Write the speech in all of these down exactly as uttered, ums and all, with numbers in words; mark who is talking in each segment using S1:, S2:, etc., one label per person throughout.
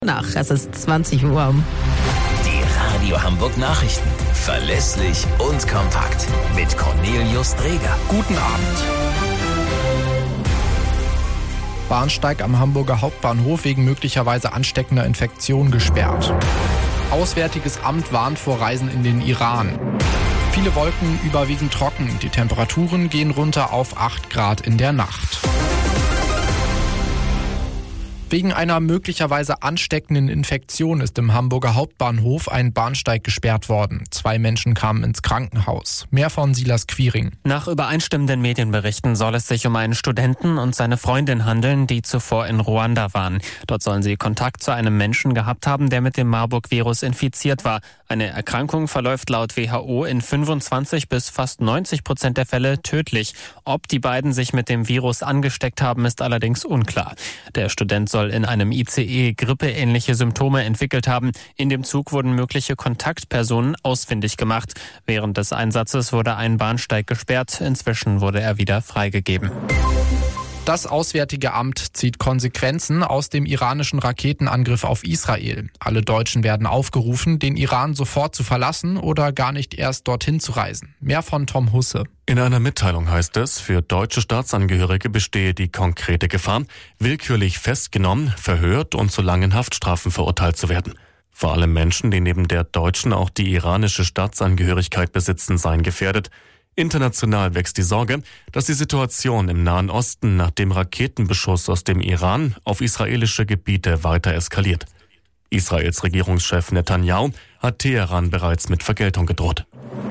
S1: Nach, es ist zwanzig Uhr.
S2: Die Radio Hamburg Nachrichten. Verlässlich und kompakt. Mit Cornelius Dreger.
S3: Guten Abend. Bahnsteig am Hamburger Hauptbahnhof wegen möglicherweise ansteckender Infektion gesperrt. Auswärtiges Amt warnt vor Reisen in den Iran. Viele Wolken, überwiegend trocken. Die Temperaturen gehen runter auf acht Grad in der Nacht. Wegen einer möglicherweise ansteckenden Infektion ist im Hamburger Hauptbahnhof ein Bahnsteig gesperrt worden. Zwei Menschen kamen ins Krankenhaus. Mehr von Silas Quiring.
S4: Nach übereinstimmenden Medienberichten soll es sich um einen Studenten und seine Freundin handeln, die zuvor in Ruanda waren. Dort sollen sie Kontakt zu einem Menschen gehabt haben, der mit dem Marburg-Virus infiziert war. Eine Erkrankung verläuft laut W H O in fünfundzwanzig bis fast neunzig Prozent der Fälle tödlich. Ob die beiden sich mit dem Virus angesteckt haben, ist allerdings unklar. Der Student soll in einem I C E grippeähnliche Symptome entwickelt haben. In dem Zug wurden mögliche Kontaktpersonen ausfindig gemacht. Während des Einsatzes wurde ein Bahnsteig gesperrt. Inzwischen wurde er wieder freigegeben.
S3: Das Auswärtige Amt zieht Konsequenzen aus dem iranischen Raketenangriff auf Israel. Alle Deutschen werden aufgerufen, den Iran sofort zu verlassen oder gar nicht erst dorthin zu reisen. Mehr von Tom Husse.
S5: In einer Mitteilung heißt es, für deutsche Staatsangehörige bestehe die konkrete Gefahr, willkürlich festgenommen, verhört und zu langen Haftstrafen verurteilt zu werden. Vor allem Menschen, die neben der deutschen auch die iranische Staatsangehörigkeit besitzen, seien gefährdet. International wächst die Sorge, dass die Situation im Nahen Osten nach dem Raketenbeschuss aus dem Iran auf israelische Gebiete weiter eskaliert. Israels Regierungschef Netanyahu hat Teheran bereits mit Vergeltung gedroht.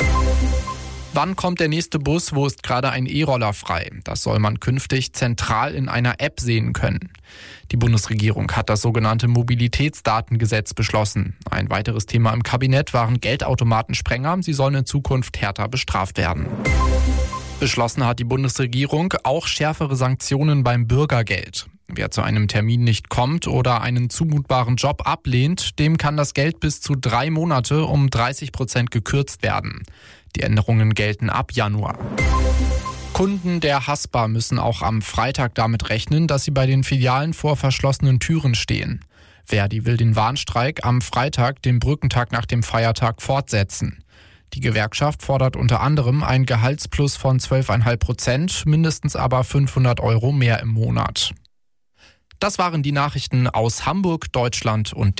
S3: Wann kommt der nächste Bus? Wo ist gerade ein E-Roller frei? Das soll man künftig zentral in einer App sehen können. Die Bundesregierung hat das sogenannte Mobilitätsdatengesetz beschlossen. Ein weiteres Thema im Kabinett waren Geldautomatensprenger. Sie sollen in Zukunft härter bestraft werden. Beschlossen hat die Bundesregierung auch schärfere Sanktionen beim Bürgergeld. Wer zu einem Termin nicht kommt oder einen zumutbaren Job ablehnt, dem kann das Geld bis zu drei Monate um dreißig Prozent gekürzt werden. Die Änderungen gelten ab Januar. Kunden der Haspa müssen auch am Freitag damit rechnen, dass sie bei den Filialen vor verschlossenen Türen stehen. Verdi will den Warnstreik am Freitag, dem Brückentag nach dem Feiertag, fortsetzen. Die Gewerkschaft fordert unter anderem ein Gehaltsplus von zwölf Komma fünf Prozent, mindestens aber fünfhundert Euro mehr im Monat. Das waren die Nachrichten aus Hamburg, Deutschland und